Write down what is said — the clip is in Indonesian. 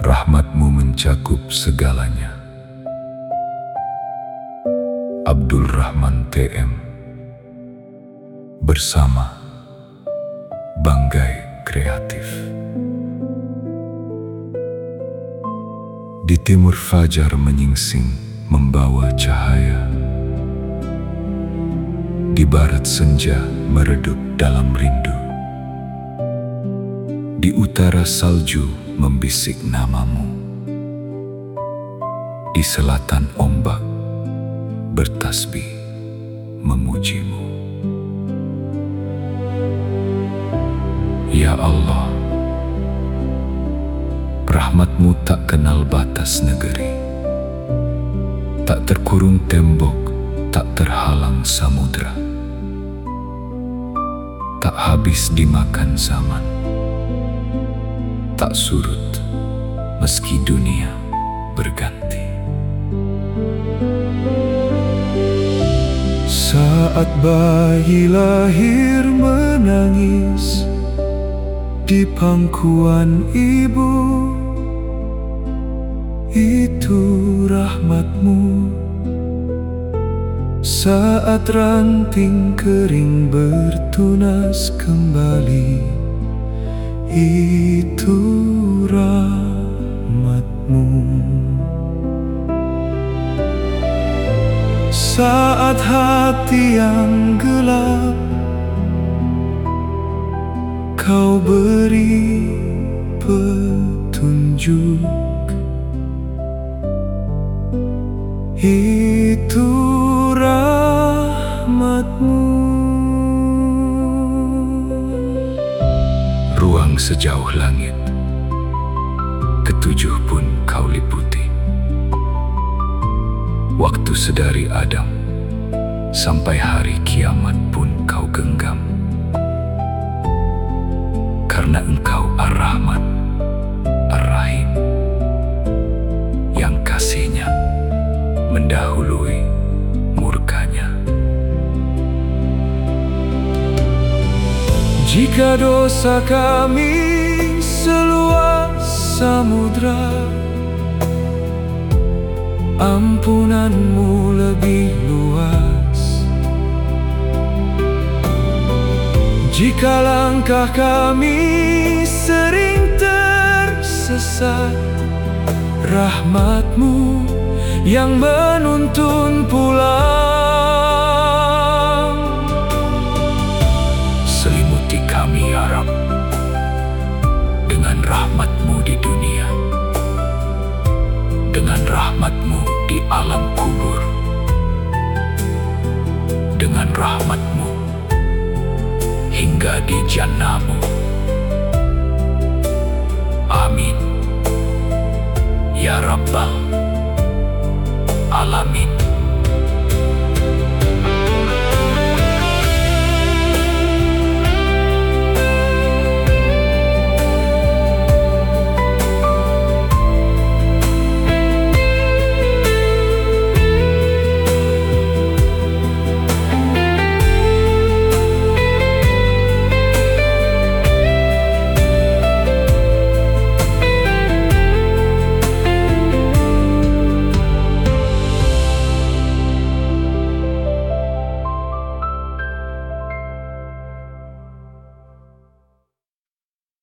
Rahmat-Mu mencakup segalanya. Abdul Rahman TM. Bersama Banggai Kreatif. Di timur fajar menyingsing membawa cahaya. Di barat senja meredup dalam rindu. Di utara salju membisik namamu. Di selatan ombak bertasbih memujimu. Ya Allah, rahmat-Mu tak kenal batas negeri, tak terkurung tembok, tak terhalang samudra, tak habis dimakan zaman, tak surut meski dunia berganti. Saat bayi lahir menangis di pangkuan ibu, itu rahmat-Mu. Saat ranting kering bertunas kembali, itu rahmat-Mu. Saat hati yang gelap Kau beri petunjuk, itu rahmat-Mu. Ruang sejauh langit, ketujuh pun Kau liputi. Waktu sedari Adam sampai hari kiamat pun Kau genggam. Karena Engkau Ar-Rahman, Ar-Rahim, yang kasih-Nya mendahului murka-Nya. Jika dosa kami seluas samudra, ampunan-Mu lebih luas. Jika langkah kami sering tersesat, rahmat-Mu yang menuntun pulang. Selimuti kami ya Rabb, dengan rahmat-Mu di dunia, dengan rahmat-Mu di alam kubur, dengan rahmat-Mu hingga di jannah-Mu.